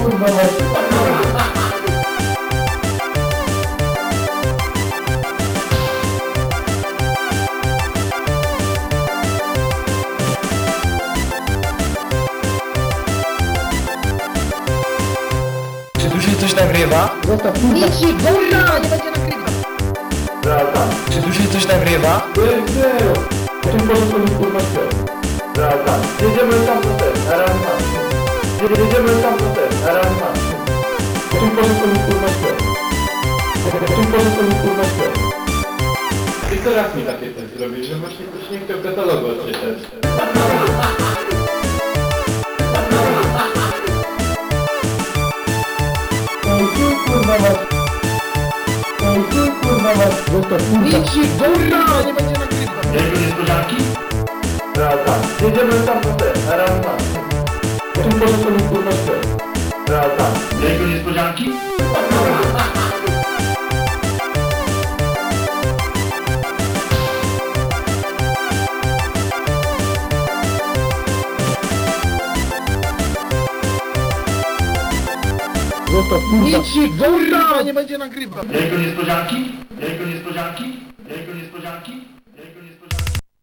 kurwa mać. Czy tu się coś nagrywa? Zostaw kurwa. Nic się kurwa nie będzie nagrywał. Wracam. Czy tu się coś nagrywa? Jezu. O tym porządku mi kurwa chce. Wracam. Jedziemy tam na ten, na raz na. Jedziemy tam na ten, na raz na. O tym porządku mi kurwa chce. O tym porządku mi kurwa chce. I teraz mi takie coś zrobić, że właśnie ktoś nie chciał katalogu odczytać. Ej, ty kurwa mać. Ej, ty kurwa mać. Zostaw kurwa. Nic się kurwa nie będzie nagrywał. Jego niespodzianki? Wracam. Jedziemy tam na ten, na raz na. O tym porządku mi kurwa chce. Wracam. Jego niespodzianki? Zostaw kurwa. Nic się kurwa nie będzie nagrywał. Jego niespodzianki? Jego niespodzianki? Jego niespodzianki?